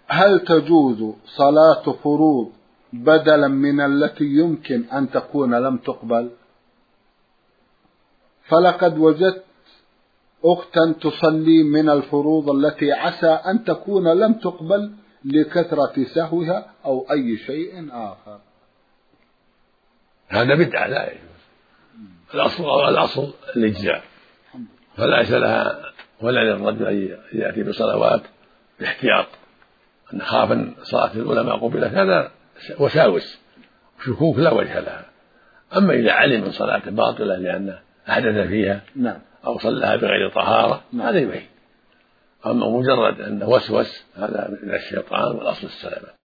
هل تجوز صلاة فروض بدلا من التي يمكن أن تكون لم تقبل؟ فلقد وجدت أختا تصلي من الفروض التي عسى أن تكون لم تقبل لكثرة سهوها أو أي شيء آخر. هذا بدعة لا يجوز. الأصل الإجزاء، فليس لها ولا للرجل أن يأتي بصلوات باحتياط أن خاف أن صلاة الأولى ما قبلت، هذا وساوس وشكوك لا وجه لها. أما إذا علم من صلاة باطلة لأنه أحدث فيها أو صلىها بغير طهارة هذا يبين. أما مجرد أن وسوس هذا من الشيطان، والأصل السلامة.